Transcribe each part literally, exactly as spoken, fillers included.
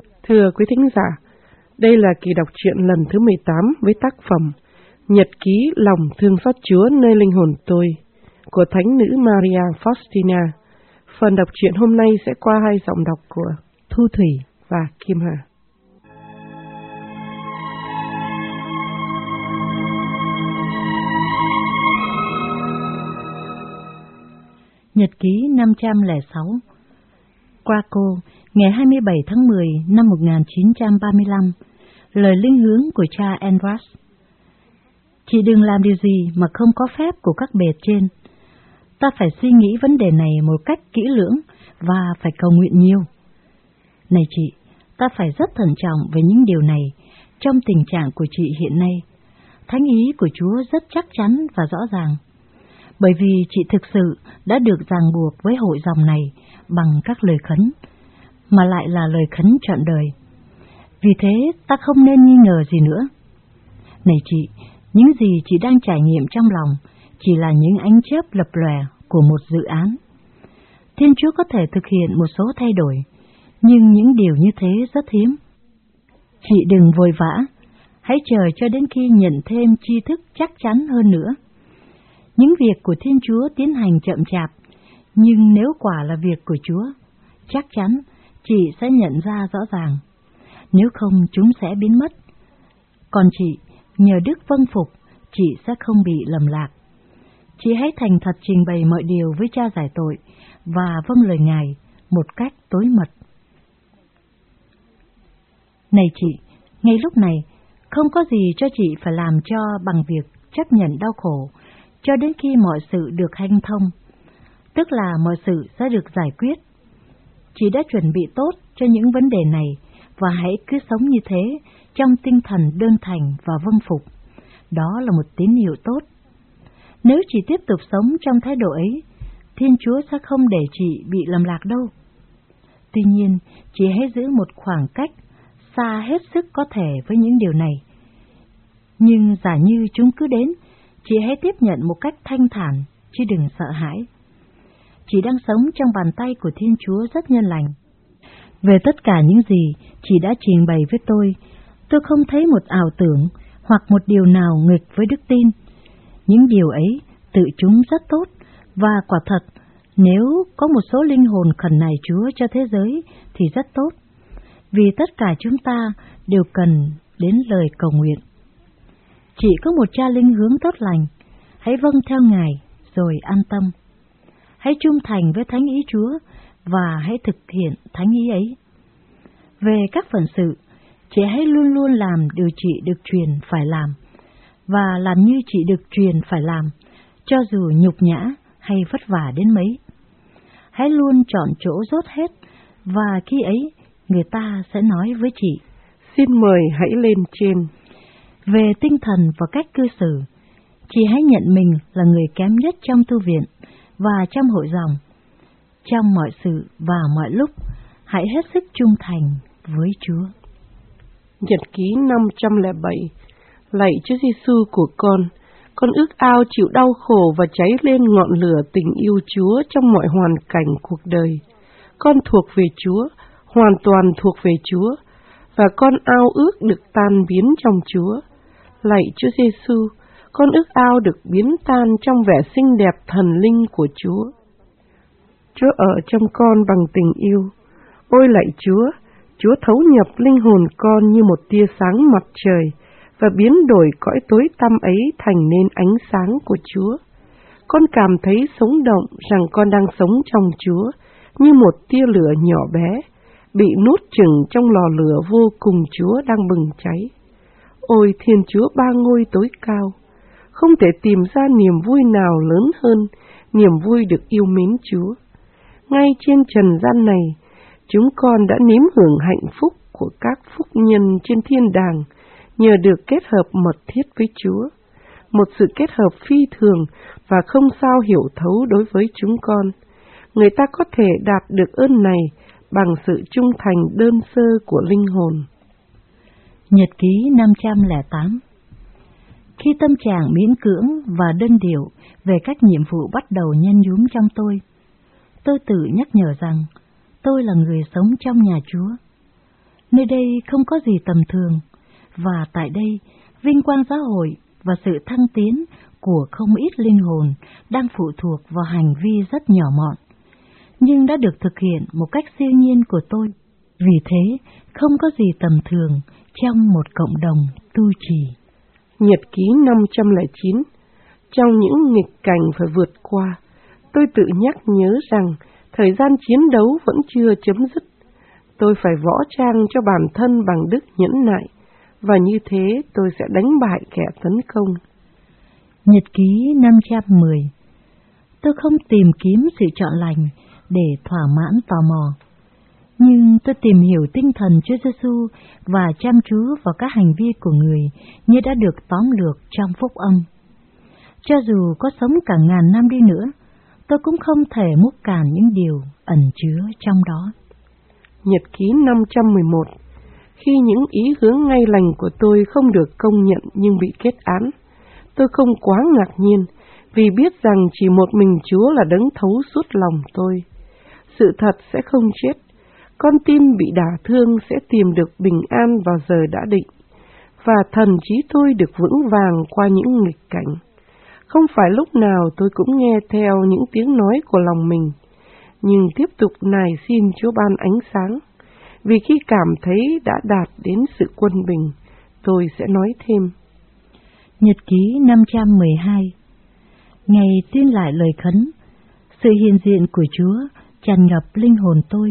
Thưa quý thính giả, đây là kỳ đọc truyện lần thứ mười tám với tác phẩm Nhật ký lòng thương xót Chúa nơi linh hồn tôi của Thánh nữ Maria Faustina. Phần đọc truyện hôm nay sẽ qua hai giọng đọc của Thu Thủy và Kim Hà. Nhật ký năm trăm lẻ sáu. Krakow, ngày hai mươi bảy tháng mười năm một nghìn chín trăm ba mươi lăm. Lời linh hướng của cha Andras. Chị đừng làm điều gì mà không có phép của các bề trên. Ta phải suy nghĩ vấn đề này một cách kỹ lưỡng và phải cầu nguyện nhiều. Này chị, ta phải rất thận trọng về những điều này trong tình trạng của chị hiện nay. Thánh ý của Chúa rất chắc chắn và rõ ràng. Bởi vì chị thực sự đã được ràng buộc với hội dòng này bằng các lời khấn, mà lại là lời khấn trọn đời. Vì thế ta không nên nghi ngờ gì nữa. Này chị, những gì chị đang trải nghiệm trong lòng chỉ là những ánh chớp lập lòe của một dự án. Thiên Chúa có thể thực hiện một số thay đổi, nhưng những điều như thế rất hiếm. Chị đừng vội vã, hãy chờ cho đến khi nhận thêm tri thức chắc chắn hơn nữa. Những việc của Thiên Chúa tiến hành chậm chạp, nhưng nếu quả là việc của Chúa, chắc chắn chị sẽ nhận ra rõ ràng. Nếu không, chúng sẽ biến mất. Còn chị, nhờ đức vâng phục, chị sẽ không bị lầm lạc. Chị hãy thành thật trình bày mọi điều với cha giải tội và vâng lời Ngài một cách tối mật. Này chị, ngay lúc này, không có gì cho chị phải làm cho bằng việc chấp nhận đau khổ, cho đến khi mọi sự được hanh thông, tức là mọi sự sẽ được giải quyết. Chị đã chuẩn bị tốt cho những vấn đề này, và hãy cứ sống như thế trong tinh thần đơn thành và vâng phục. Đó là một tín hiệu tốt. Nếu chị tiếp tục sống trong thái độ ấy, Thiên Chúa sẽ không để chị bị lầm lạc đâu. Tuy nhiên, chị hãy giữ một khoảng cách xa hết sức có thể với những điều này. Nhưng giả như chúng cứ đến, chị hãy tiếp nhận một cách thanh thản, chứ đừng sợ hãi. Chị đang sống trong bàn tay của Thiên Chúa rất nhân lành. Về tất cả những gì chị đã trình bày với tôi, tôi không thấy một ảo tưởng hoặc một điều nào nghịch với đức tin. Những điều ấy tự chúng rất tốt, và quả thật, nếu có một số linh hồn khẩn nài Chúa cho thế giới thì rất tốt, vì tất cả chúng ta đều cần đến lời cầu nguyện. Chị có một cha linh hướng tốt lành, hãy vâng theo Ngài rồi an tâm. Hãy trung thành với thánh ý Chúa và hãy thực hiện thánh ý ấy. Về các phận sự, chị hãy luôn luôn làm điều chị được truyền phải làm, và làm như chị được truyền phải làm, cho dù nhục nhã hay vất vả đến mấy. Hãy luôn chọn chỗ dốt hết, và khi ấy người ta sẽ nói với chị: Xin mời hãy lên trên. Về tinh thần và cách cư xử, chị hãy nhận mình là người kém nhất trong tu viện và trong hội dòng. Trong mọi sự và mọi lúc, hãy hết sức trung thành với Chúa. Nhật ký năm trăm lẻ bảy. Lạy Chúa Giêsu của con, con ước ao chịu đau khổ và cháy lên ngọn lửa tình yêu Chúa trong mọi hoàn cảnh cuộc đời. Con thuộc về Chúa, hoàn toàn thuộc về Chúa, và con ao ước được tan biến trong Chúa. Lạy Chúa Giêsu, con ước ao được biến tan trong vẻ xinh đẹp thần linh của Chúa. Chúa ở trong con bằng tình yêu. Ôi lạy Chúa, Chúa thấu nhập linh hồn con như một tia sáng mặt trời và biến đổi cõi tối tăm ấy thành nên ánh sáng của Chúa. Con cảm thấy sống động rằng con đang sống trong Chúa như một tia lửa nhỏ bé, bị nuốt chửng trong lò lửa vô cùng Chúa đang bừng cháy. Ôi Thiên Chúa ba ngôi tối cao, không thể tìm ra niềm vui nào lớn hơn niềm vui được yêu mến Chúa. Ngay trên trần gian này, chúng con đã nếm hưởng hạnh phúc của các phúc nhân trên thiên đàng nhờ được kết hợp mật thiết với Chúa, một sự kết hợp phi thường và không sao hiểu thấu đối với chúng con. Người ta có thể đạt được ơn này bằng sự trung thành đơn sơ của linh hồn. Nhật ký năm trăm lẻ tám. Khi tâm trạng miễn cưỡng và đơn điệu về các nhiệm vụ bắt đầu nhen nhúm trong tôi, tôi tự nhắc nhở rằng tôi là người sống trong nhà Chúa. Nơi đây không có gì tầm thường, và tại đây vinh quang giáo hội và sự thăng tiến của không ít linh hồn đang phụ thuộc vào hành vi rất nhỏ mọn, nhưng đã được thực hiện một cách siêu nhiên của tôi. Vì thế, không có gì tầm thường trong một cộng đồng tu trì. Nhật ký năm trăm lẻ chín. Trong những nghịch cảnh phải vượt qua, tôi tự nhắc nhớ rằng thời gian chiến đấu vẫn chưa chấm dứt. Tôi phải võ trang cho bản thân bằng đức nhẫn nại, và như thế tôi sẽ đánh bại kẻ tấn công. Nhật ký năm trăm mười. Tôi không tìm kiếm sự chọn lành để thỏa mãn tò mò, nhưng tôi tìm hiểu tinh thần Chúa Giêsu và chăm chú vào các hành vi của người như đã được tóm lược trong phúc âm. Cho dù có sống cả ngàn năm đi nữa, tôi cũng không thể múc cạn những điều ẩn chứa trong đó. Nhật ký năm trăm mười một. Khi những ý hướng ngay lành của tôi không được công nhận nhưng bị kết án, tôi không quá ngạc nhiên, vì biết rằng chỉ một mình Chúa là đấng thấu suốt lòng tôi. Sự thật sẽ không chết, con tim bị đả thương sẽ tìm được bình an vào giờ đã định, và thần trí tôi được vững vàng qua những nghịch cảnh. Không phải lúc nào tôi cũng nghe theo những tiếng nói của lòng mình, nhưng tiếp tục nài xin Chúa ban ánh sáng, vì khi cảm thấy đã đạt đến sự quân bình, tôi sẽ nói thêm. Nhật ký năm trăm mười hai. Ngày tuyên lại lời khấn, sự hiện diện của Chúa tràn ngập linh hồn tôi.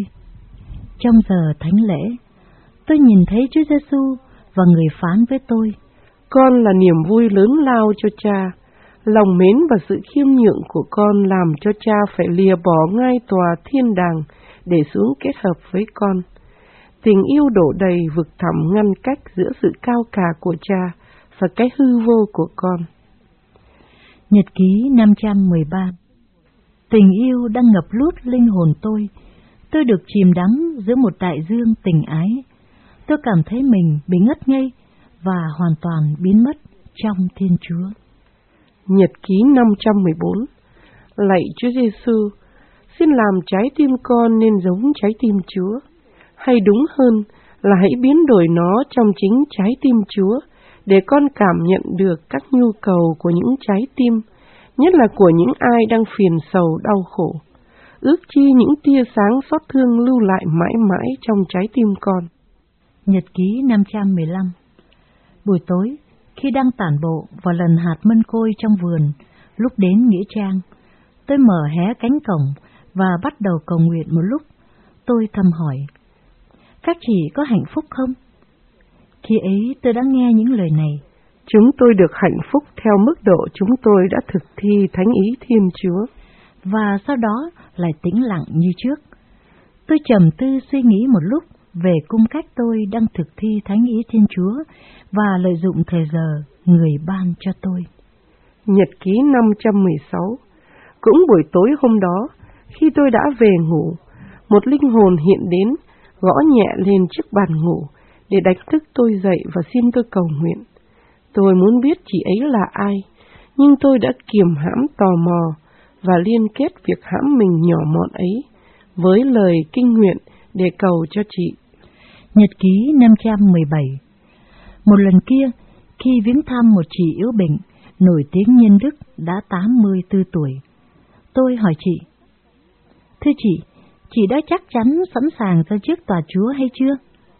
Trong giờ thánh lễ, tôi nhìn thấy Chúa Giêsu và người phán với tôi: Con là niềm vui lớn lao cho Cha. Lòng mến và sự khiêm nhượng của con làm cho Cha phải lìa bỏ ngai tòa thiên đàng để xuống kết hợp với con. Tình yêu đổ đầy vực thẳm ngăn cách giữa sự cao cả của Cha và cái hư vô của con. Nhật ký năm trăm mười ba. Tình yêu đang ngập lút linh hồn tôi. Tôi được chìm đắm giữa một đại dương tình ái. Tôi cảm thấy mình bị ngất ngây và hoàn toàn biến mất trong Thiên Chúa. Nhật ký năm trăm mười bốn. Lạy Chúa Giêsu, xin làm trái tim con nên giống trái tim Chúa, hay đúng hơn là hãy biến đổi nó trong chính trái tim Chúa, để con cảm nhận được các nhu cầu của những trái tim, nhất là của những ai đang phiền sầu đau khổ. Ước chi những tia sáng xót thương lưu lại mãi mãi trong trái tim con. Nhật ký năm trăm mười lăm. Buổi tối, khi đang tản bộ vào lần hạt mân côi trong vườn, lúc đến nghĩa trang, tôi mở hé cánh cổng và bắt đầu cầu nguyện một lúc. Tôi thầm hỏi: các chị có hạnh phúc không? Khi ấy tôi đã nghe những lời này: chúng tôi được hạnh phúc theo mức độ chúng tôi đã thực thi thánh ý Thiên Chúa. Và sau đó lại tĩnh lặng như trước. Tôi trầm tư suy nghĩ một lúc về cung cách tôi đang thực thi thánh ý Thiên Chúa và lợi dụng thời giờ người ban cho tôi. Nhật ký năm trăm mười sáu. Cũng buổi tối hôm đó, khi tôi đã về ngủ, một linh hồn hiện đến, gõ nhẹ lên chiếc bàn ngủ để đánh thức tôi dậy và xin tôi cầu nguyện. Tôi muốn biết chị ấy là ai, nhưng tôi đã kiềm hãm tò mò và liên kết việc hãm mình nhỏ mọn ấy với lời kinh nguyện để cầu cho chị. Nhật ký năm trăm mười bảy. Một lần kia, khi viếng thăm một chị yếu bệnh, nổi tiếng nhân đức đã tám mươi tư tuổi, tôi hỏi chị: thưa chị, chị đã chắc chắn sẵn sàng ra trước tòa Chúa hay chưa?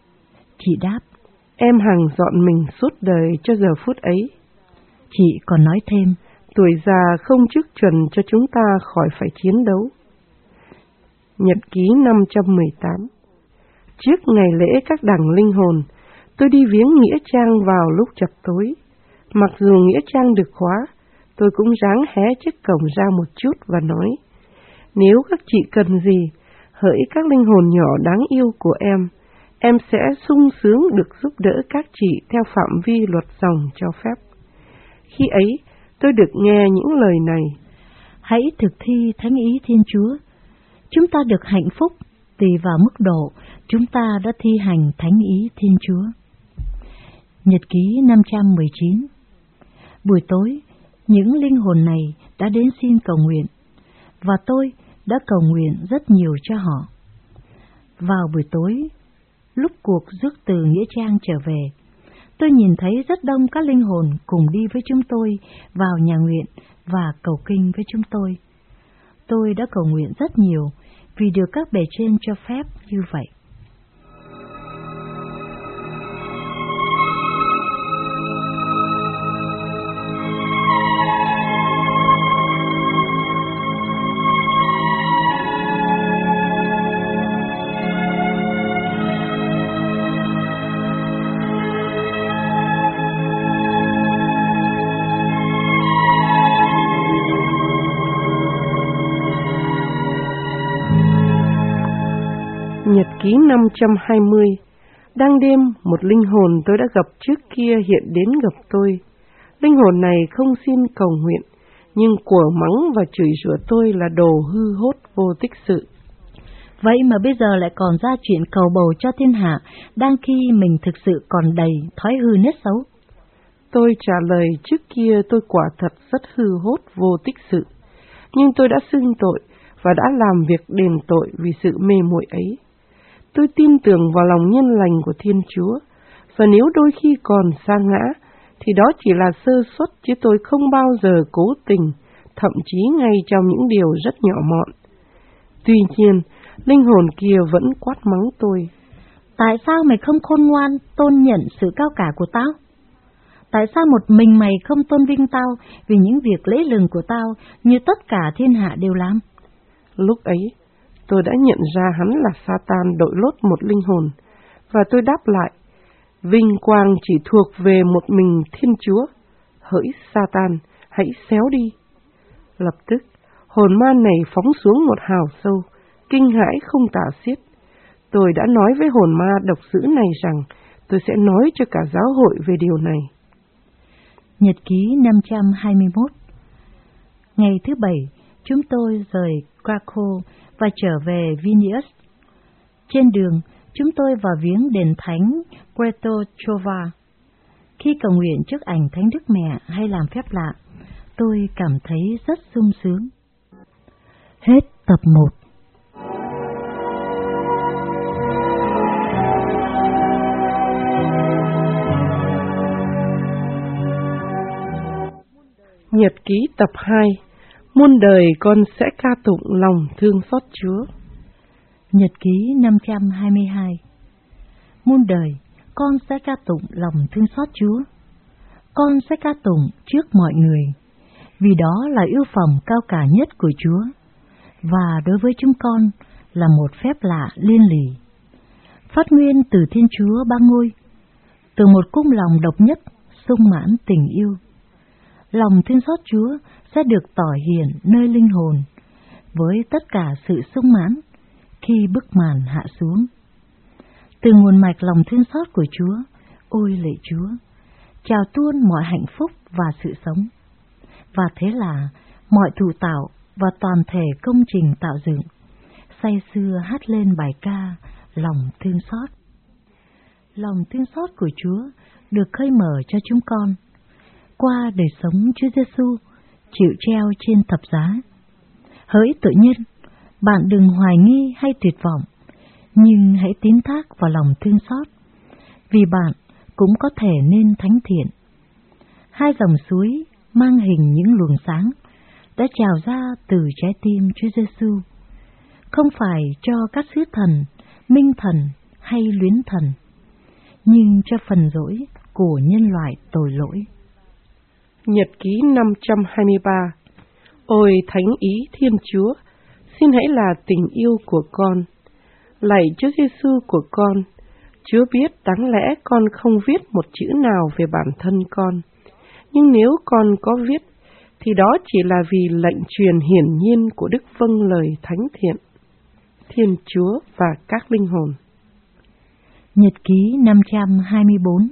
Chị đáp: em hằng dọn mình suốt đời cho giờ phút ấy. Chị còn nói thêm: tuổi già không chức chuẩn cho chúng ta khỏi phải chiến đấu. Nhật ký năm trăm mười tám. Trước ngày lễ các đảng linh hồn, tôi đi viếng nghĩa trang vào lúc chập tối. Mặc dù nghĩa trang được khóa, tôi cũng ráng hé chiếc cổng ra một chút và nói: nếu các chị cần gì, hỡi các linh hồn nhỏ đáng yêu của em, em sẽ sung sướng được giúp đỡ các chị theo phạm vi luật dòng cho phép. Khi ấy, tôi được nghe những lời này: hãy thực thi thánh ý Thiên Chúa. Chúng ta được hạnh phúc tùy vào mức độ chúng ta đã thi hành thánh ý Thiên Chúa. Nhật ký năm trăm mười chín. Buổi tối, những linh hồn này đã đến xin cầu nguyện, và tôi đã cầu nguyện rất nhiều cho họ. Vào buổi tối, lúc cuộc rước từ Nghĩa Trang trở về, tôi nhìn thấy rất đông các linh hồn cùng đi với chúng tôi vào nhà nguyện và cầu kinh với chúng tôi. Tôi đã cầu nguyện rất nhiều vì được các bề trên cho phép như vậy. Nhật ký năm trăm hai mươi. Đang đêm, một linh hồn tôi đã gặp trước kia hiện đến gặp tôi. Linh hồn này không xin cầu nguyện, nhưng của mắng và chửi rủa tôi là đồ hư hốt vô tích sự. Vậy mà bây giờ lại còn ra chuyện cầu bầu cho thiên hạ, đang khi mình thực sự còn đầy thói hư nết xấu. Tôi trả lời trước kia tôi quả thật rất hư hốt vô tích sự, nhưng tôi đã xưng tội và đã làm việc đền tội vì sự mê muội ấy. Tôi tin tưởng vào lòng nhân lành của Thiên Chúa, và nếu đôi khi còn sa ngã, thì đó chỉ là sơ suất chứ tôi không bao giờ cố tình, thậm chí ngay trong những điều rất nhỏ mọn. Tuy nhiên, linh hồn kia vẫn quát mắng tôi. Tại sao mày không khôn ngoan tôn nhận sự cao cả của tao? Tại sao một mình mày không tôn vinh tao vì những việc lễ lừng của tao như tất cả thiên hạ đều làm? Lúc ấy, tôi đã nhận ra hắn là Satan đội lốt một linh hồn, và tôi đáp lại, vinh quang chỉ thuộc về một mình Thiên Chúa. Hỡi Satan, hãy xéo đi. Lập tức, hồn ma này phóng xuống một hào sâu, kinh hãi không tả xiết. Tôi đã nói với hồn ma độc dữ này rằng tôi sẽ nói cho cả giáo hội về điều này. Nhật ký năm trăm hai mươi mốt. Ngày thứ bảy, chúng tôi rời Krakow và trở về Vilnius. Trên đường, chúng tôi vào viếng đền thánh Kretochova. Khi cầu nguyện trước ảnh Thánh Đức Mẹ hay làm phép lạ, tôi cảm thấy rất sung sướng. Hết tập một. Nhật ký tập hai. Muôn đời con sẽ ca tụng lòng thương xót Chúa. Nhật ký năm trăm hai mươi hai. Muôn đời con sẽ ca tụng lòng thương xót Chúa. Con sẽ ca tụng trước mọi người, vì đó là ưu phẩm cao cả nhất của Chúa, và đối với chúng con là một phép lạ liên lỉ. Phát nguyên từ Thiên Chúa Ba Ngôi, từ một cung lòng độc nhất, sung mãn tình yêu. Lòng thương xót Chúa sẽ được tỏ hiện nơi linh hồn, với tất cả sự sung mãn khi bức màn hạ xuống. Từ nguồn mạch lòng thương xót của Chúa, ôi lạy Chúa, chào tuôn mọi hạnh phúc và sự sống. Và thế là mọi thủ tạo và toàn thể công trình tạo dựng say sưa hát lên bài ca lòng thương xót. Lòng thương xót của Chúa được khơi mở cho chúng con qua đời sống Chúa Giêsu chịu treo trên thập giá. Hỡi tội nhân, bạn đừng hoài nghi hay tuyệt vọng, nhưng hãy tín thác vào lòng thương xót, vì bạn cũng có thể nên thánh thiện. Hai dòng suối mang hình những luồng sáng đã trào ra từ trái tim Chúa Giêsu, không phải cho các sứ thần, minh thần hay luyến thần, nhưng cho phần lỗi của nhân loại tội lỗi. Nhật ký năm trăm hai mươi ba. Ôi thánh ý Thiên Chúa, xin hãy là tình yêu của con. Lạy Chúa Giêsu của con, Chúa biết đáng lẽ con không viết một chữ nào về bản thân con, nhưng nếu con có viết, thì đó chỉ là vì lệnh truyền hiển nhiên của Đức vâng lời thánh thiện, Thiên Chúa và các linh hồn. Nhật ký năm trăm hai mươi bốn.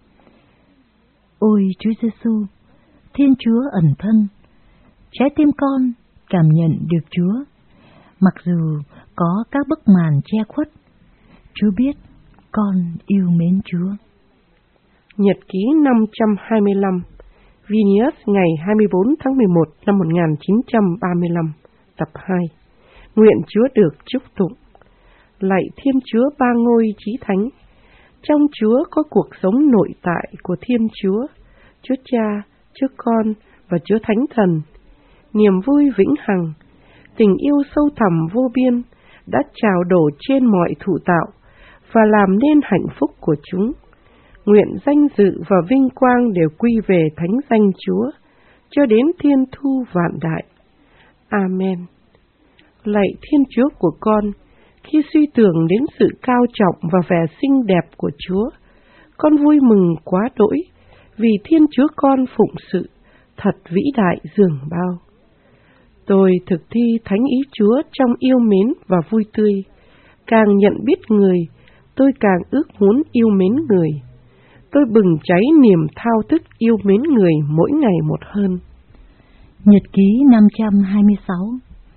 Ôi Chúa Giêsu, Thiên Chúa ẩn thân, trái tim con cảm nhận được Chúa, mặc dù có các bức màn che khuất. Chúa biết con yêu mến Chúa. Nhật ký năm trăm hai mươi lăm. Vilnius ngày hai mươi bốn tháng mười một năm một nghìn chín trăm ba mươi lăm. Tập hai. Nguyện Chúa được chúc tụng. Lạy Thiên Chúa Ba Ngôi Chí Thánh, trong Chúa có cuộc sống nội tại của Thiên Chúa, Chúa Cha, Chúa Con và Chúa Thánh Thần. Niềm vui vĩnh hằng, tình yêu sâu thẳm vô biên đã trào đổ trên mọi thụ tạo và làm nên hạnh phúc của chúng. Nguyện danh dự và vinh quang đều quy về thánh danh Chúa, cho đến thiên thu vạn đại. Amen. Lạy Thiên Chúa của con, khi suy tưởng đến sự cao trọng và vẻ xinh đẹp của Chúa, con vui mừng quá đỗi vì Thiên Chúa con phụng sự thật vĩ đại dường bao. Tôi thực thi thánh ý Chúa trong yêu mến và vui tươi. Càng nhận biết người, tôi càng ước muốn yêu mến người. Tôi bừng cháy niềm thao thức yêu mến người mỗi ngày một hơn. Nhật ký năm trăm hai mươi sáu.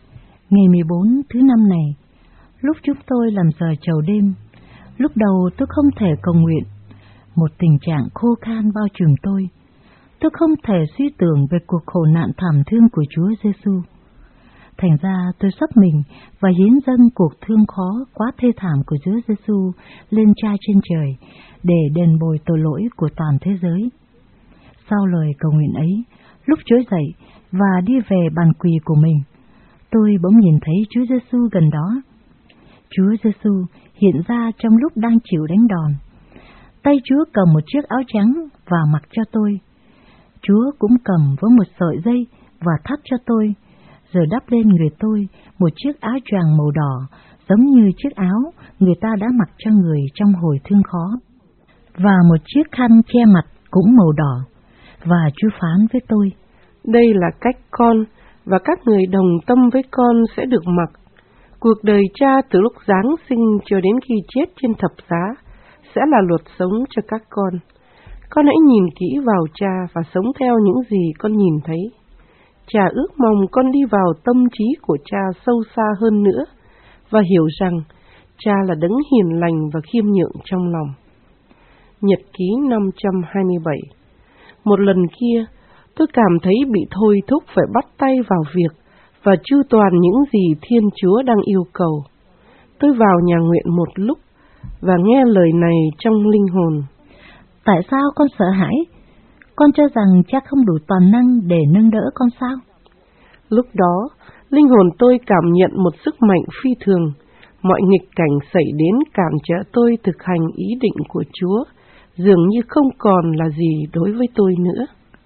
Ngày mười bốn thứ năm này, lúc chúng tôi làm giờ chầu đêm, lúc đầu tôi không thể cầu nguyện. Một tình trạng khô khan bao trùm tôi. Tôi không thể suy tưởng về cuộc khổ nạn thảm thương của Chúa Giêsu. Thành ra tôi sắp mình và hiến dâng cuộc thương khó quá thê thảm của Chúa Giêsu lên Cha trên trời để đền bồi tội lỗi của toàn thế giới. Sau lời cầu nguyện ấy, lúc trỗi dậy và đi về bàn quỳ của mình, tôi bỗng nhìn thấy Chúa Giêsu gần đó. Chúa Giêsu hiện ra trong lúc đang chịu đánh đòn. Tay Chúa cầm một chiếc áo trắng và mặc cho tôi. Chúa cũng cầm với một sợi dây và thắt cho tôi, rồi đắp lên người tôi một chiếc áo choàng màu đỏ, giống như chiếc áo người ta đã mặc cho người trong hồi thương khó, và một chiếc khăn che mặt cũng màu đỏ. Và Chúa phán với tôi: đây là cách con và các người đồng tâm với con sẽ được mặc. Cuộc đời Cha từ lúc giáng sinh cho đến khi chết trên thập giá sẽ là luật sống cho các con. Con hãy nhìn kỹ vào Cha và sống theo những gì con nhìn thấy. Cha ước mong con đi vào tâm trí của Cha sâu xa hơn nữa và hiểu rằng Cha là đấng hiền lành và khiêm nhượng trong lòng. Nhật ký năm trăm hai mươi bảy. Một lần kia, tôi cảm thấy bị thôi thúc phải bắt tay vào việc và chu toàn những gì Thiên Chúa đang yêu cầu. Tôi vào nhà nguyện một lúc và nghe lời này trong linh hồn. Tại sao con sợ hãi? Con cho rằng Cha không đủ toàn năng để nâng đỡ con sao? Lúc đó, linh hồn tôi cảm nhận một sức mạnh phi thường. Mọi nghịch cảnh xảy đến cản trở tôi thực hành ý định của Chúa, dường như không còn là gì đối với tôi nữa.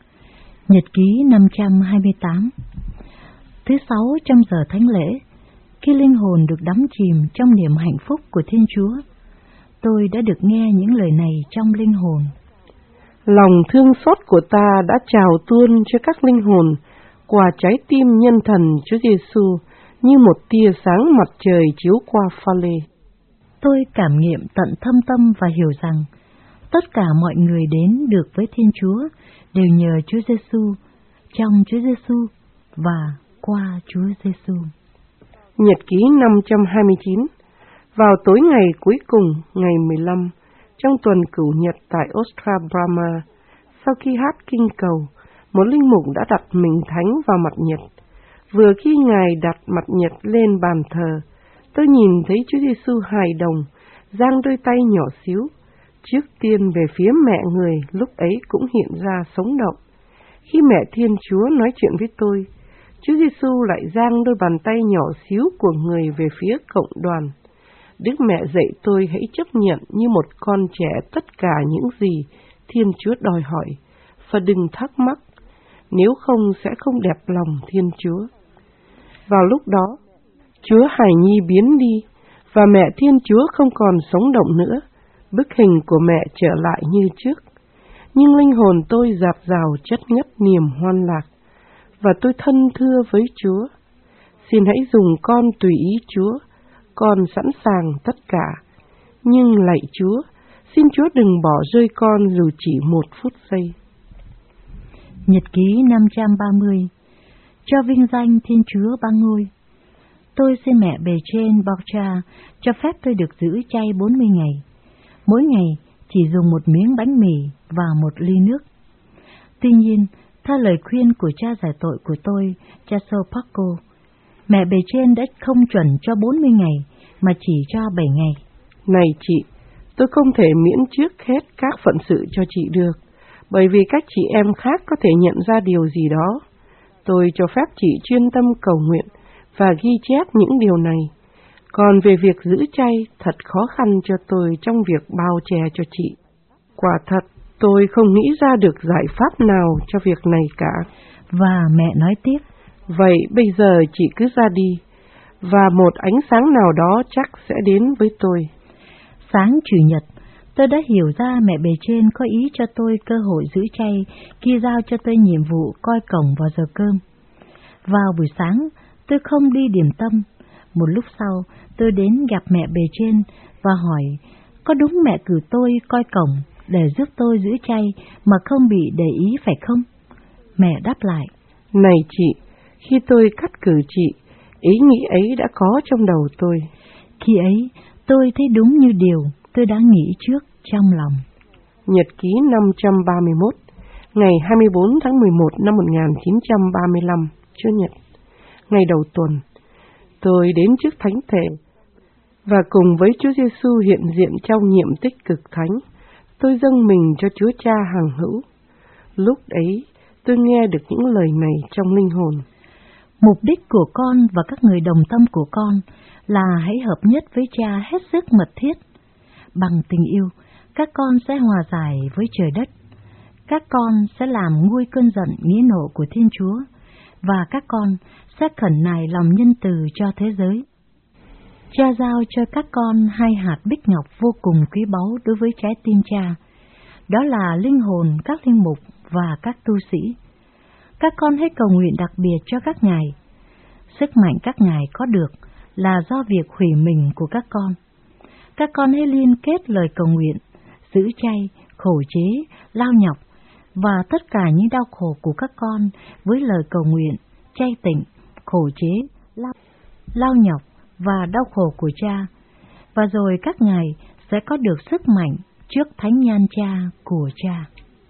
Nhật ký năm trăm hai mươi tám. Thứ sáu trong giờ thánh lễ, khi linh hồn được đắm chìm trong niềm hạnh phúc của Thiên Chúa, tôi đã được nghe những lời này trong linh hồn. Lòng thương xót của ta đã trào tuôn cho các linh hồn qua trái tim nhân thần Chúa Giêsu như một tia sáng mặt trời chiếu qua pha lê. Tôi cảm nghiệm tận thâm tâm và hiểu rằng tất cả mọi người đến được với Thiên Chúa đều nhờ Chúa Giêsu, trong Chúa Giêsu và qua Chúa Giêsu. Nhật ký năm trăm hai mươi chín. Vào tối ngày cuối cùng, ngày mười lăm, trong tuần Cửu Nhật tại Ostra Brahma, sau khi hát kinh cầu, một linh mục đã đặt mình thánh vào mặt nhật. Vừa khi Ngài đặt mặt nhật lên bàn thờ, tôi nhìn thấy Chúa Giêsu hài đồng, giang đôi tay nhỏ xíu. Trước tiên về phía mẹ người lúc ấy cũng hiện ra sống động. Khi mẹ Thiên Chúa nói chuyện với tôi, Chúa Giêsu lại giang đôi bàn tay nhỏ xíu của người về phía cộng đoàn. Đức mẹ dạy tôi hãy chấp nhận như một con trẻ tất cả những gì Thiên Chúa đòi hỏi, và đừng thắc mắc, nếu không sẽ không đẹp lòng Thiên Chúa. Vào lúc đó, Chúa hài nhi biến đi, và mẹ Thiên Chúa không còn sống động nữa. Bức hình của mẹ trở lại như trước, nhưng linh hồn tôi dạt dào chất ngất niềm hoan lạc, và tôi thân thưa với Chúa. Xin hãy dùng con tùy ý Chúa, con sẵn sàng tất cả. Nhưng lạy Chúa, xin Chúa đừng bỏ rơi con dù chỉ một phút giây. Nhật ký năm trăm ba mươi. Cho vinh danh Thiên Chúa Ba Ngôi. Tôi xin mẹ bề trên bao cha cho phép tôi được giữ chay bốn mươi ngày. Mỗi ngày chỉ dùng một miếng bánh mì và một ly nước. Tuy nhiên, theo lời khuyên của cha giải tội của tôi, cha Sopaco, mẹ bề trên đã không chuẩn cho bốn mươi ngày, mà chỉ cho bảy ngày. Này chị, tôi không thể miễn trước hết các phận sự cho chị được, bởi vì các chị em khác có thể nhận ra điều gì đó. Tôi cho phép chị chuyên tâm cầu nguyện và ghi chép những điều này. Còn về việc giữ chay, thật khó khăn cho tôi trong việc bao che cho chị. Quả thật, tôi không nghĩ ra được giải pháp nào cho việc này cả. Và mẹ nói tiếp, vậy bây giờ chị cứ ra đi, và một ánh sáng nào đó chắc sẽ đến với tôi. Sáng Chủ nhật, tôi đã hiểu ra mẹ bề trên có ý cho tôi cơ hội giữ chay khi giao cho tôi nhiệm vụ coi cổng vào giờ cơm. Vào buổi sáng, tôi không đi điểm tâm. Một lúc sau, tôi đến gặp mẹ bề trên và hỏi, có đúng mẹ cử tôi coi cổng để giúp tôi giữ chay mà không bị để ý phải không? Mẹ đáp lại, này chị, khi tôi cắt cử chị, ý nghĩ ấy đã có trong đầu tôi. Khi ấy, tôi thấy đúng như điều tôi đã nghĩ trước trong lòng. Nhật ký năm trăm ba mươi mốt, ngày hai mươi bốn tháng mười một năm một nghìn chín trăm ba mươi lăm, Chủ nhật, ngày đầu tuần. Tôi đến trước Thánh Thể, và cùng với Chúa Giêsu hiện diện trong nhiệm tích cực thánh, tôi dâng mình cho Chúa Cha hằng hữu. Lúc ấy, tôi nghe được những lời này trong linh hồn. Mục đích của con và các người đồng tâm của con là hãy hợp nhất với Cha hết sức mật thiết. Bằng tình yêu, các con sẽ hòa giải với trời đất. Các con sẽ làm nguôi cơn giận nghĩa nộ của Thiên Chúa, và các con sẽ khẩn nài lòng nhân từ cho thế giới. Cha giao cho các con hai hạt bích ngọc vô cùng quý báu đối với trái tim Cha, đó là linh hồn các linh mục và các tu sĩ. Các con hãy cầu nguyện đặc biệt cho các ngài. Sức mạnh các ngài có được là do việc hủy mình của các con. Các con hãy liên kết lời cầu nguyện, giữ chay, khổ chế, lao nhọc và tất cả những đau khổ của các con với lời cầu nguyện, chay tịnh, khổ chế, lao, lao nhọc và đau khổ của Cha, và rồi các ngài sẽ có được sức mạnh trước thánh nhan Cha của Cha.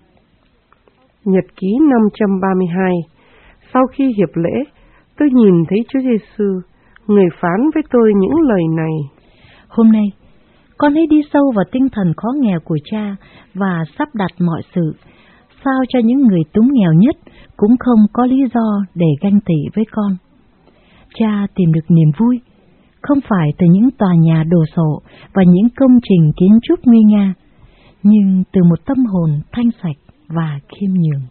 Nhật ký năm trăm ba mươi hai. Sau khi hiệp lễ, tôi nhìn thấy Chúa Giêsu, người phán với tôi những lời này. Hôm nay, con hãy đi sâu vào tinh thần khó nghèo của Cha và sắp đặt mọi sự, sao cho những người túng nghèo nhất cũng không có lý do để ganh tị với con. Cha tìm được niềm vui, không phải từ những tòa nhà đồ sộ và những công trình kiến trúc nguy nga, nhưng từ một tâm hồn thanh sạch và khiêm nhường.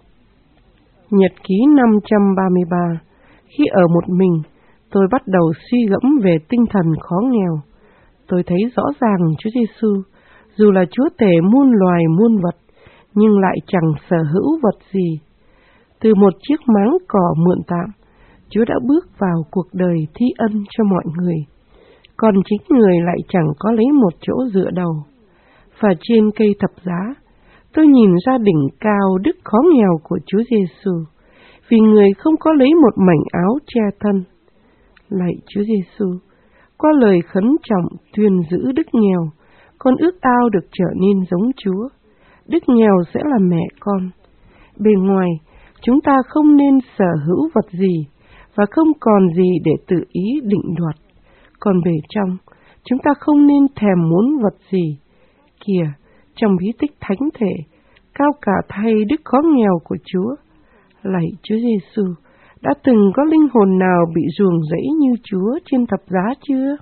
Nhật ký năm trăm ba mươi ba. Khi ở một mình, tôi bắt đầu suy gẫm về tinh thần khó nghèo. Tôi thấy rõ ràng Chúa Giêsu, dù là Chúa tể muôn loài muôn vật, nhưng lại chẳng sở hữu vật gì. Từ một chiếc máng cỏ mượn tạm, Chúa đã bước vào cuộc đời thi ân cho mọi người, còn chính người lại chẳng có lấy một chỗ dựa đầu. Và trên cây thập giá, tôi nhìn ra đỉnh cao đức khó nghèo của Chúa Giêsu, vì người không có lấy một mảnh áo che thân. Lạy Chúa Giêsu, qua lời khấn trọng tuyên giữ đức nghèo, con ước ao được trở nên giống Chúa. Đức nghèo sẽ là mẹ con. Bề ngoài, chúng ta không nên sở hữu vật gì và không còn gì để tự ý định đoạt. Còn bề trong, chúng ta không nên thèm muốn vật gì. Kìa, trong bí tích thánh thể, cao cả thay đức khó nghèo của Chúa. Lạy Chúa Giêsu, đã từng có linh hồn nào bị ruồng rẫy như Chúa trên thập giá chưa?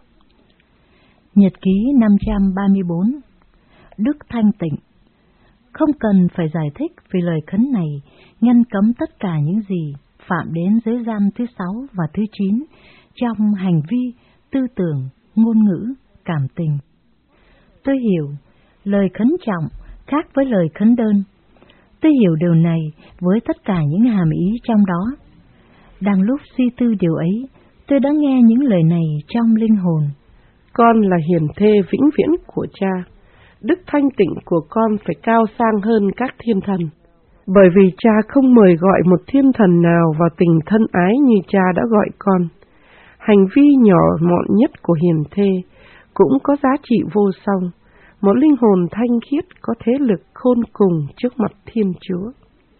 Nhật ký năm trăm ba mươi bốn. Đức thanh tịnh. Không cần phải giải thích về lời khấn này, ngăn cấm tất cả những gì phạm đến giới gian thứ sáu và thứ chín trong hành vi, tư tưởng, ngôn ngữ, cảm tình. Tôi hiểu, lời khấn trọng khác với lời khấn đơn. Tôi hiểu điều này với tất cả những hàm ý trong đó. Đang lúc suy tư điều ấy, tôi đã nghe những lời này trong linh hồn. Con là hiền thê vĩnh viễn của Cha. Đức thanh tịnh của con phải cao sang hơn các thiên thần, bởi vì Cha không mời gọi một thiên thần nào vào tình thân ái như Cha đã gọi con. Hành vi nhỏ mọn nhất của hiền thê cũng có giá trị vô song, một linh hồn thanh khiết có thế lực khôn cùng trước mặt Thiên Chúa.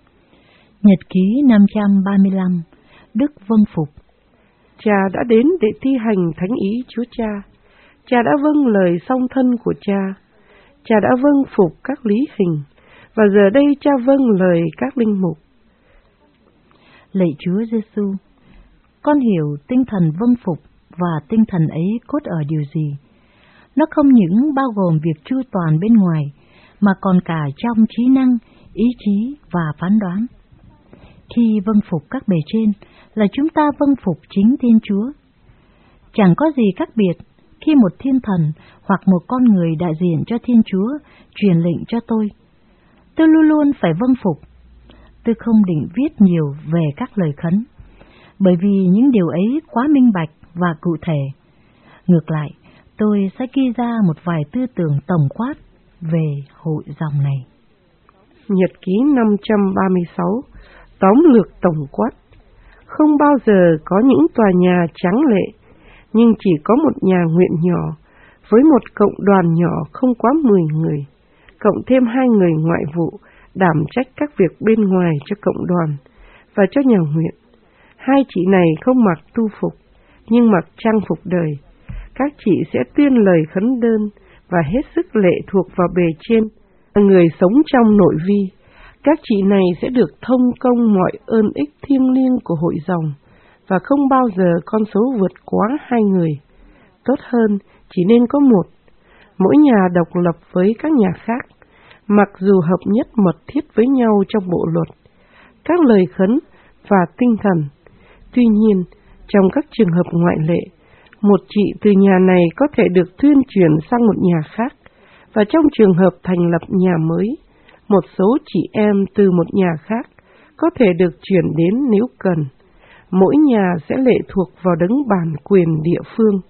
Nhật ký năm trăm ba mươi lăm. Đức vâng phục. Cha đã đến để thi hành thánh ý Chúa Cha. cha đã vâng lời song thân của cha. Cha đã vâng phục các lý hình, và giờ đây cha vâng lời các linh mục. Lạy Chúa Giêsu, con hiểu tinh thần vâng phục và tinh thần ấy cốt ở điều gì. Nó không những bao gồm việc chu toàn bên ngoài, mà còn cả trong trí năng, ý chí và phán đoán. Khi vâng phục các bề trên là chúng ta vâng phục chính Thiên Chúa. Chẳng có gì khác biệt khi một thiên thần hoặc một con người đại diện cho Thiên Chúa truyền lệnh cho tôi. Tôi luôn luôn phải vâng phục. Tôi không định viết nhiều về các lời khấn, bởi vì những điều ấy quá minh bạch và cụ thể. Ngược lại, tôi sẽ ghi ra một vài tư tưởng tổng quát về hội dòng này. Nhật ký năm trăm ba mươi sáu, tóm lược tổng quát. Không bao giờ có những tòa nhà tráng lệ, nhưng chỉ có một nhà nguyện nhỏ, với một cộng đoàn nhỏ không quá mười người, cộng thêm hai người ngoại vụ, đảm trách các việc bên ngoài cho cộng đoàn và cho nhà nguyện. Hai chị này không mặc tu phục, nhưng mặc trang phục đời. Các chị sẽ tuyên lời khấn đơn và hết sức lệ thuộc vào bề trên, người sống trong nội vi. Các chị này sẽ được thông công mọi ơn ích thiêng liêng của hội dòng, và không bao giờ con số vượt quá hai người. Tốt hơn, chỉ nên có một, mỗi nhà độc lập với các nhà khác, mặc dù hợp nhất mật thiết với nhau trong bộ luật, các lời khấn và tinh thần. Tuy nhiên, trong các trường hợp ngoại lệ, một chị từ nhà này có thể được tuyên chuyển sang một nhà khác, và trong trường hợp thành lập nhà mới, một số chị em từ một nhà khác có thể được chuyển đến nếu cần. Mỗi nhà sẽ lệ thuộc vào đấng bản quyền địa phương.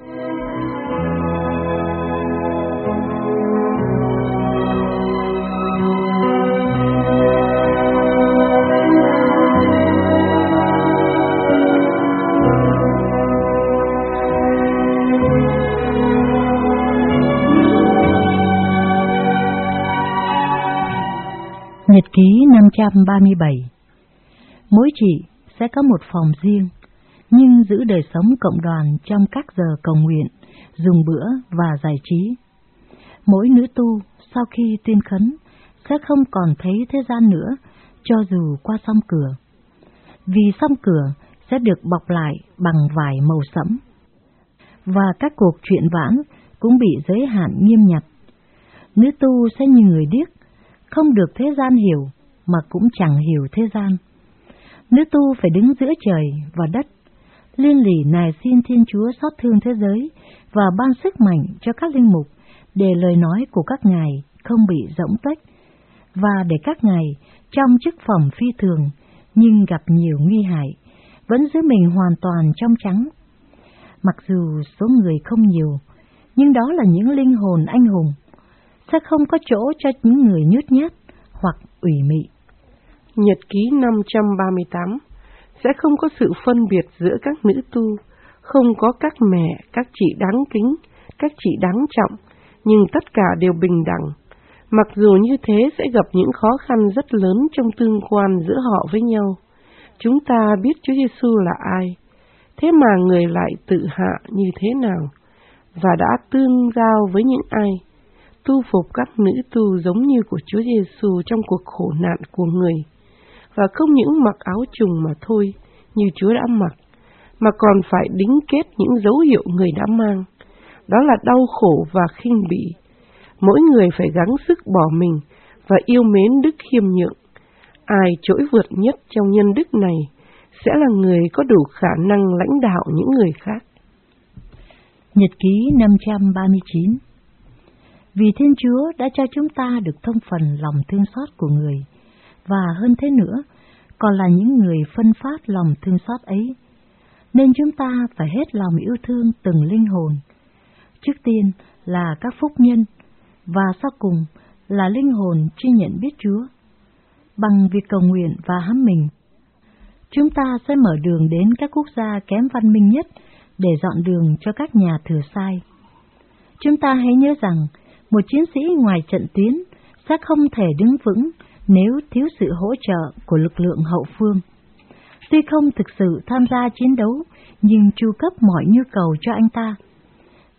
Nhật ký năm trăm ba mươi bảy. Mỗi chị sẽ có một phòng riêng, nhưng giữ đời sống cộng đoàn trong các giờ cầu nguyện, dùng bữa và giải trí. Mỗi nữ tu sau khi tuyên khấn sẽ không còn thấy thế gian nữa, cho dù qua song cửa, vì song cửa sẽ được bọc lại bằng vải màu sẫm, và các cuộc chuyện vãn cũng bị giới hạn nghiêm ngặt. Nữ tu sẽ như người điếc, không được thế gian hiểu, mà cũng chẳng hiểu thế gian. Nữ tu phải đứng giữa trời và đất, liên lỉ nài xin Thiên Chúa xót thương thế giới và ban sức mạnh cho các linh mục, để lời nói của các ngài không bị rỗng tuếch, và để các ngài trong chức phẩm phi thường nhưng gặp nhiều nguy hại, vẫn giữ mình hoàn toàn trong trắng. Mặc dù số người không nhiều, nhưng đó là những linh hồn anh hùng, sẽ không có chỗ cho những người nhút nhát hoặc ủy mị. Nhật ký năm trăm ba mươi tám. Sẽ không có sự phân biệt giữa các nữ tu, không có các mẹ, các chị đáng kính, các chị đáng trọng, nhưng tất cả đều bình đẳng. Mặc dù như thế sẽ gặp những khó khăn rất lớn trong tương quan giữa họ với nhau. Chúng ta biết Chúa Giêsu là ai, thế mà người lại tự hạ như thế nào, và đã tương giao với những ai. Tu phục các nữ tu giống như của Chúa Giêsu trong cuộc khổ nạn của người, và không những mặc áo trùng mà thôi, như Chúa đã mặc, mà còn phải đính kết những dấu hiệu người đã mang, đó là đau khổ và khinh bỉ. Mỗi người phải gắng sức bỏ mình và yêu mến đức khiêm nhượng. Ai trỗi vượt nhất trong nhân đức này sẽ là người có đủ khả năng lãnh đạo những người khác. Nhật ký năm trăm ba mươi chín. Vì Thiên Chúa đã cho chúng ta được thông phần lòng thương xót của người, và hơn thế nữa, còn là những người phân phát lòng thương xót ấy, nên chúng ta phải hết lòng yêu thương từng linh hồn. Trước tiên là các phúc nhân, và sau cùng là linh hồn chưa nhận biết Chúa. Bằng việc cầu nguyện và hãm mình, chúng ta sẽ mở đường đến các quốc gia kém văn minh nhất để dọn đường cho các nhà thừa sai. Chúng ta hãy nhớ rằng, một chiến sĩ ngoài trận tuyến sẽ không thể đứng vững nếu thiếu sự hỗ trợ của lực lượng hậu phương. Tuy không thực sự tham gia chiến đấu, nhưng chu cấp mọi nhu cầu cho anh ta.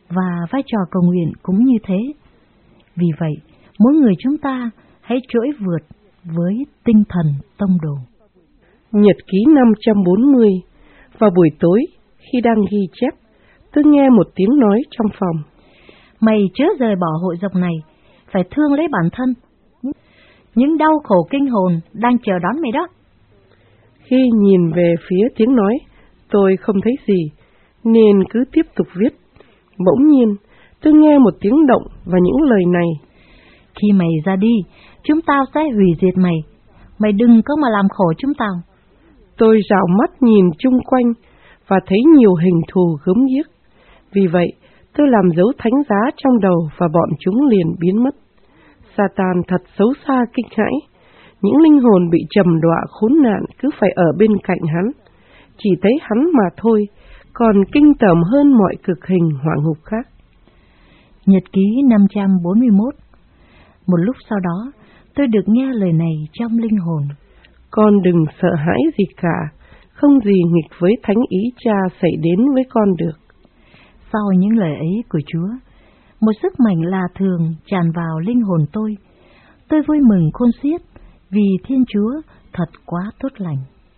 và vai trò cầu nguyện cũng như thế. Vì vậy, mỗi người chúng ta hãy trỗi vượt với tinh thần tông đồ. Nhật ký năm trăm bốn mươi. Vào buổi tối, khi đang ghi chép, tôi nghe một tiếng nói trong phòng. Mày chớ rời bỏ hội dòng này, phải thương lấy bản thân. Những đau khổ kinh hồn đang chờ đón mày đó. Khi nhìn về phía tiếng nói, tôi không thấy gì, nên cứ tiếp tục viết. Bỗng nhiên, tôi nghe một tiếng động và những lời này. Khi mày ra đi, chúng tao sẽ hủy diệt mày. Mày đừng có mà làm khổ chúng tao. Tôi rảo mắt nhìn chung quanh và thấy nhiều hình thù gớm ghiếc. Vì vậy, tôi làm dấu thánh giá trong đầu và bọn chúng liền biến mất. Satan thật xấu xa kinh hãi. Những linh hồn bị trầm đọa khốn nạn cứ phải ở bên cạnh hắn. Chỉ thấy hắn mà thôi, còn kinh tởm hơn mọi cực hình hỏa ngục khác. Nhật ký năm trăm bốn mươi mốt. Một lúc sau đó, tôi được nghe lời này trong linh hồn. Con đừng sợ hãi gì cả, không gì nghịch với thánh ý Cha xảy đến với con được. Sau những lời ấy của Chúa, một sức mạnh lạ thường tràn vào linh hồn tôi. Tôi vui mừng khôn xiết vì Thiên Chúa thật quá tốt lành.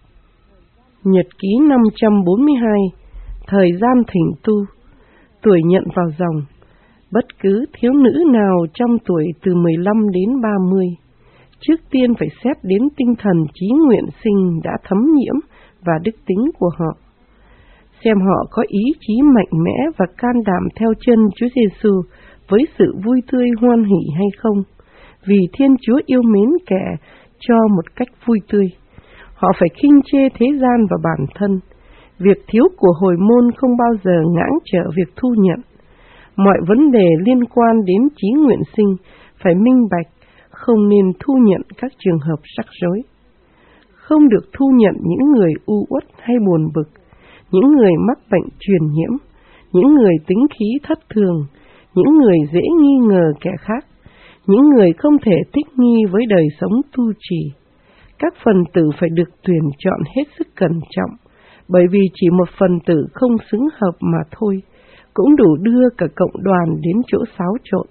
Nhật ký năm trăm bốn mươi hai. Thời gian thỉnh tu. Tuổi nhận vào dòng. Bất cứ thiếu nữ nào trong tuổi từ mười lăm đến ba mươi, trước tiên phải xét đến tinh thần chí nguyện sinh đã thấm nhiễm và đức tính của họ. Xem họ có ý chí mạnh mẽ và can đảm theo chân Chúa Giêsu với sự vui tươi hoan hỷ hay không, vì Thiên Chúa yêu mến kẻ cho một cách vui tươi. Họ phải khinh chê thế gian và bản thân. Việc thiếu của hồi môn không bao giờ ngáng trở việc thu nhận. Mọi vấn đề liên quan đến chí nguyện sinh phải minh bạch, không nên thu nhận các trường hợp rắc rối. Không được thu nhận những người u uất hay buồn bực, những người mắc bệnh truyền nhiễm, những người tính khí thất thường, những người dễ nghi ngờ kẻ khác, những người không thể thích nghi với đời sống tu trì. Các phần tử phải được tuyển chọn hết sức cẩn trọng, bởi vì chỉ một phần tử không xứng hợp mà thôi, cũng đủ đưa cả cộng đoàn đến chỗ xáo trộn.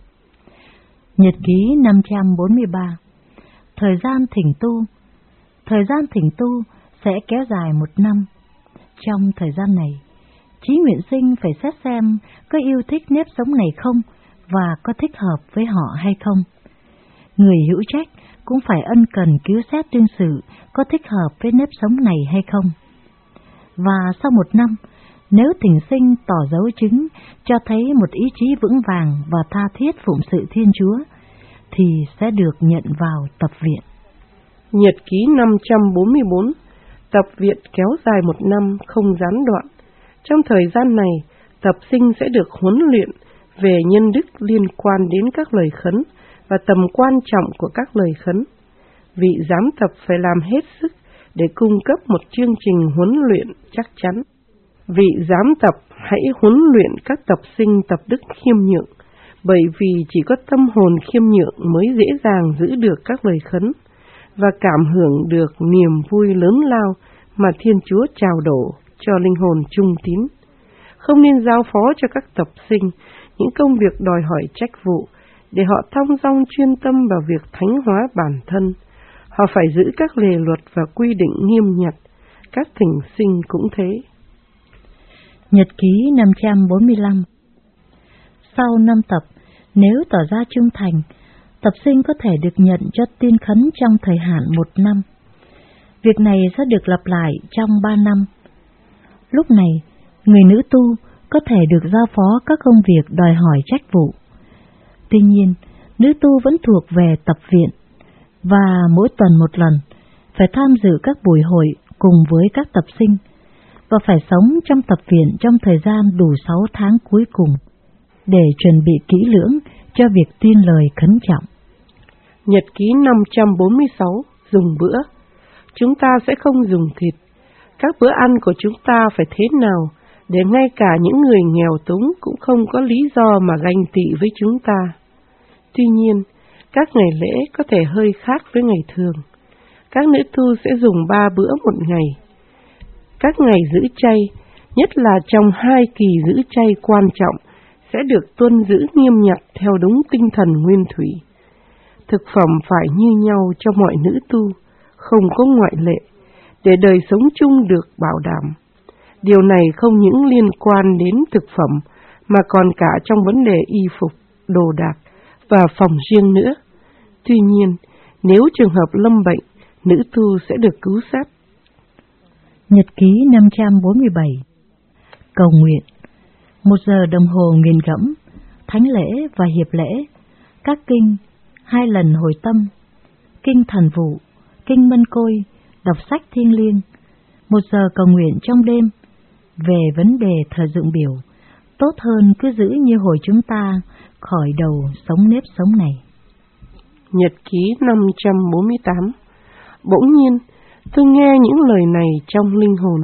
Nhật ký năm trăm bốn mươi ba. Thời gian thỉnh tu. Thời gian thỉnh tu sẽ kéo dài một năm. Trong thời gian này, chí nguyện sinh phải xét xem có yêu thích nếp sống này không và có thích hợp với họ hay không. Người hữu trách cũng phải ân cần cứu xét đương sự có thích hợp với nếp sống này hay không. Và sau một năm, nếu thỉnh sinh tỏ dấu chứng cho thấy một ý chí vững vàng và tha thiết phụng sự Thiên Chúa, thì sẽ được nhận vào tập viện. Nhật ký năm trăm bốn mươi bốn. Tập viện kéo dài một năm không gián đoạn. Trong thời gian này, tập sinh sẽ được huấn luyện về nhân đức liên quan đến các lời khấn và tầm quan trọng của các lời khấn. Vị giám tập phải làm hết sức để cung cấp một chương trình huấn luyện chắc chắn. Vị giám tập hãy huấn luyện các tập sinh tập đức khiêm nhượng, bởi vì chỉ có tâm hồn khiêm nhượng mới dễ dàng giữ được các lời khấn và cảm hưởng được niềm vui lớn lao mà Thiên Chúa trao đổ cho linh hồn trung tín. Không nên giao phó cho các tập sinh những công việc đòi hỏi trách vụ, để họ thong dong chuyên tâm vào việc thánh hóa bản thân. Họ phải giữ các lề luật và quy định nghiêm nhặt. Các thỉnh sinh cũng thế. Nhật ký năm trăm bốn mươi lăm. Sau năm tập, nếu tỏ ra trung thành, tập sinh có thể được nhận cho tiên khấn trong thời hạn một năm. Việc này sẽ được lặp lại trong ba năm. Lúc này, người nữ tu có thể được giao phó các công việc đòi hỏi trách vụ. Tuy nhiên, nữ tu vẫn thuộc về tập viện, và mỗi tuần một lần phải tham dự các buổi hội cùng với các tập sinh, và phải sống trong tập viện trong thời gian đủ sáu tháng cuối cùng, để chuẩn bị kỹ lưỡng cho việc tin lời khấn trọng. Nhật ký năm trăm bốn mươi sáu. Dùng bữa. Chúng ta sẽ không dùng thịt. Các bữa ăn của chúng ta phải thế nào, để ngay cả những người nghèo túng cũng không có lý do mà ganh tị với chúng ta. Tuy nhiên, các ngày lễ có thể hơi khác với ngày thường. Các nữ tu sẽ dùng ba bữa một ngày. Các ngày giữ chay, nhất là trong hai kỳ giữ chay quan trọng sẽ được tuân giữ nghiêm ngặt theo đúng tinh thần nguyên thủy. Thực phẩm phải như nhau cho mọi nữ tu, không có ngoại lệ, để đời sống chung được bảo đảm. Điều này không những liên quan đến thực phẩm, mà còn cả trong vấn đề y phục, đồ đạc và phòng riêng nữa. Tuy nhiên, nếu trường hợp lâm bệnh, nữ tu sẽ được cứu sát. Nhật ký năm trăm bốn mươi bảy. Cầu nguyện. Một giờ đồng hồ nghiền ngẫm, thánh lễ và hiệp lễ, các kinh, hai lần hồi tâm, kinh thần vụ, kinh mân côi, đọc sách thiêng liêng. Một giờ cầu nguyện trong đêm. Về vấn đề thờ dựng biểu, tốt hơn cứ giữ như hồi chúng ta khỏi đầu sống nếp sống này. Nhật ký năm trăm bốn mươi tám. Bỗng nhiên, tôi nghe những lời này trong linh hồn.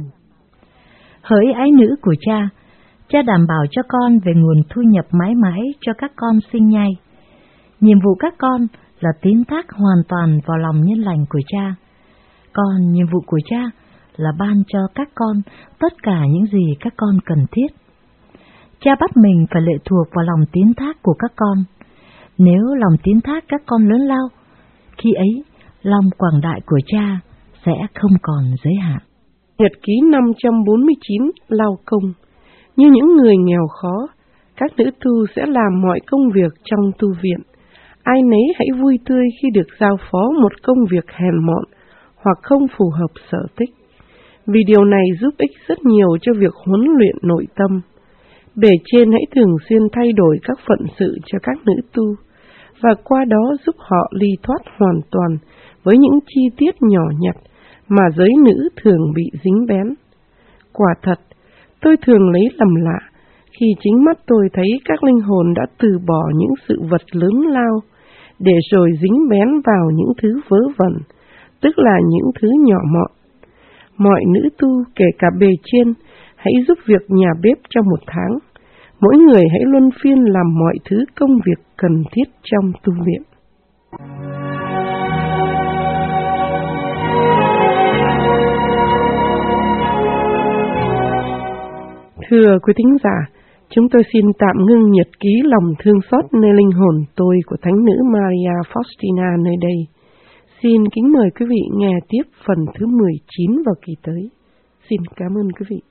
Hỡi ái nữ của cha, cha đảm bảo cho con về nguồn thu nhập mãi mãi cho các con sinh nhai. Nhiệm vụ các con là tín thác hoàn toàn vào lòng nhân lành của cha. Còn nhiệm vụ của cha là ban cho các con tất cả những gì các con cần thiết. Cha bắt mình phải lệ thuộc vào lòng tín thác của các con. Nếu lòng tín thác các con lớn lao, khi ấy lòng quảng đại của cha sẽ không còn giới hạn. Nhật ký năm trăm bốn mươi chín. Lao công. Như những người nghèo khó, các nữ tu sẽ làm mọi công việc trong tu viện. Ai nấy hãy vui tươi khi được giao phó một công việc hèn mọn hoặc không phù hợp sở thích, vì điều này giúp ích rất nhiều cho việc huấn luyện nội tâm. Bề trên hãy thường xuyên thay đổi các phận sự cho các nữ tu, và qua đó giúp họ ly thoát hoàn toàn với những chi tiết nhỏ nhặt mà giới nữ thường bị dính bén. Quả thật, tôi thường lấy làm lạ khi chính mắt tôi thấy các linh hồn đã từ bỏ những sự vật lớn lao, để rồi dính bén vào những thứ vớ vẩn, tức là những thứ nhỏ mọn. Mọi nữ tu, kể cả bề trên, hãy giúp việc nhà bếp trong một tháng. Mỗi người hãy luân phiên làm mọi thứ công việc cần thiết trong tu viện. Thưa quý thính giả, chúng tôi xin tạm ngưng nhật ký lòng thương xót nơi linh hồn tôi của Thánh nữ Maria Faustina nơi đây. Xin kính mời quý vị nghe tiếp phần thứ mười chín vào kỳ tới. Xin cảm ơn quý vị.